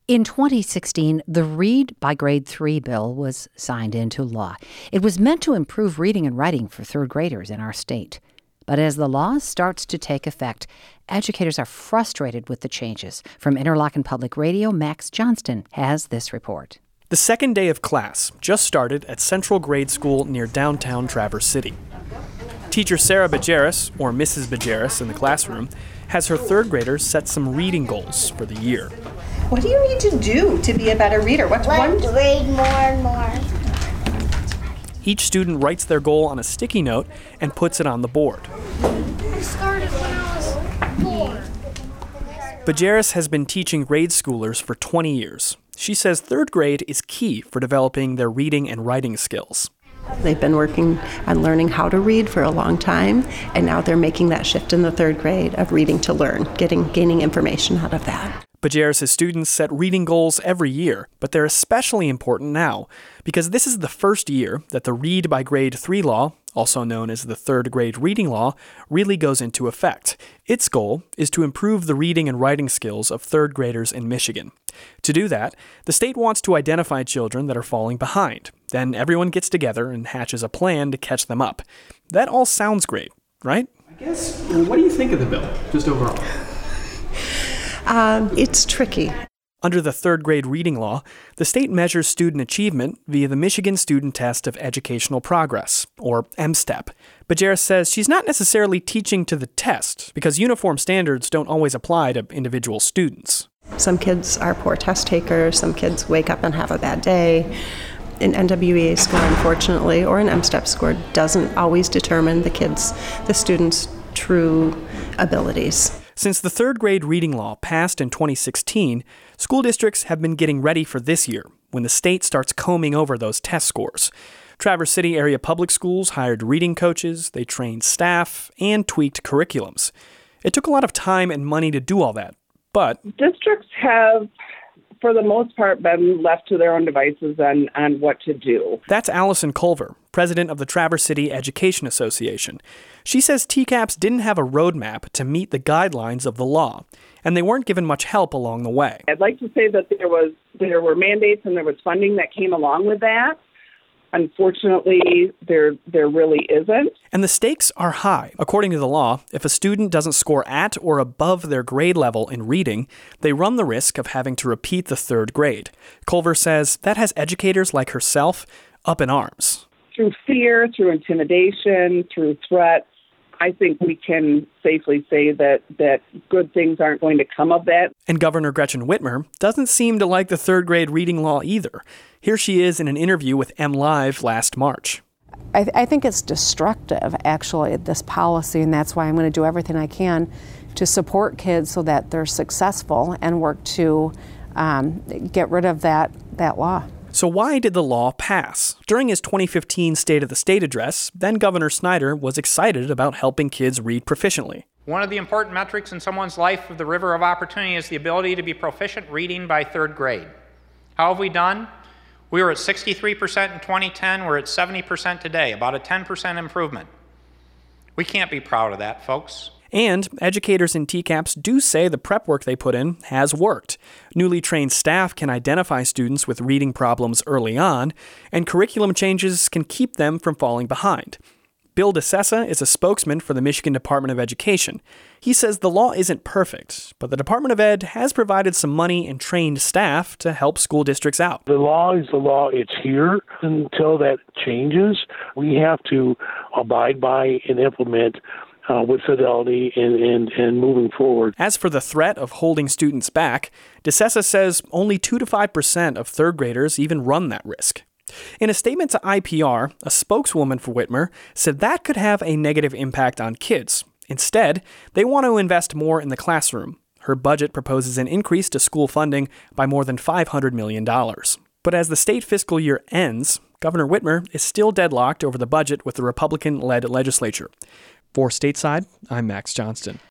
In 2016, the Read by Grade 3 bill was signed into law. It was meant to improve reading and writing for third graders in our state. But as the law starts to take effect, educators are frustrated with the changes. From Interlochen Public Radio, Max Johnston has this report. The second day of class just started at Central Grade School near downtown Traverse City. Teacher Sarah Bajeris, or Mrs. Bajeris in the classroom, has her third graders set some reading goals for the year. What do you need to do to be a better reader? What's one? Read more and more. Each student writes their goal on a sticky note and puts it on the board. I started when I was 4. Bajeris has been teaching grade schoolers for 20 years. She says third grade is key for developing their reading and writing skills. They've been working on learning how to read for a long time, and now they're making that shift in the third grade of reading to learn, gaining information out of that. Bajeris' students set reading goals every year, but they're especially important now because this is the first year that the Read by Grade 3 law, also known as the third grade reading law, really goes into effect. Its goal is to improve the reading and writing skills of third graders in Michigan. To do that, the state wants to identify children that are falling behind. Then everyone gets together and hatches a plan to catch them up. That all sounds great, right? I guess, what do you think of the bill, just overall? It's tricky. Under the third grade reading law, the state measures student achievement via the Michigan Student Test of Educational Progress, or MSTEP. Bajeris says she's not necessarily teaching to the test because uniform standards don't always apply to individual students. Some kids are poor test takers, some kids wake up and have a bad day. An NWEA score, unfortunately, or an MSTEP score doesn't always determine the student's true abilities. Since the third grade reading law passed in 2016, school districts have been getting ready for this year, when the state starts combing over those test scores. Traverse City area public schools hired reading coaches, they trained staff, and tweaked curriculums. It took a lot of time and money to do all that, but districts have, for the most part, been left to their own devices on what to do. That's Allison Culver, president of the Traverse City Education Association. She says TCAPS didn't have a roadmap to meet the guidelines of the law, and they weren't given much help along the way. I'd like to say that there were mandates and there was funding that came along with that. Unfortunately, there really isn't. And the stakes are high. According to the law, if a student doesn't score at or above their grade level in reading, they run the risk of having to repeat the third grade. Culver says that has educators like herself up in arms. Through fear, through intimidation, through threats, I think we can safely say that good things aren't going to come of that. And Governor Gretchen Whitmer doesn't seem to like the third grade reading law either. Here she is in an interview with MLive last March. I think it's destructive, actually, this policy, and that's why I'm going to do everything I can to support kids so that they're successful and work to get rid of that law. So why did the law pass? During his 2015 State of the State address, then Governor Snyder was excited about helping kids read proficiently. One of the important metrics in someone's life of the river of opportunity is the ability to be proficient reading by third grade. How have we done? We were at 63% in 2010, we're at 70% today, about a 10% improvement. We can't be proud of that, folks. And educators in TCAPS do say the prep work they put in has worked. Newly trained staff can identify students with reading problems early on, and curriculum changes can keep them from falling behind. Bill DeSessa is a spokesman for the Michigan Department of Education. He says the law isn't perfect, but the Department of Ed has provided some money and trained staff to help school districts out. The law is the law. It's here. Until that changes, we have to abide by and implement with fidelity and moving forward. As for the threat of holding students back, DeSessa says only 2 to 5% of third graders even run that risk. In a statement to IPR, a spokeswoman for Whitmer said that could have a negative impact on kids. Instead, they want to invest more in the classroom. Her budget proposes an increase to school funding by more than $500 million. But as the state fiscal year ends, Governor Whitmer is still deadlocked over the budget with the Republican-led legislature. For Stateside, I'm Max Johnston.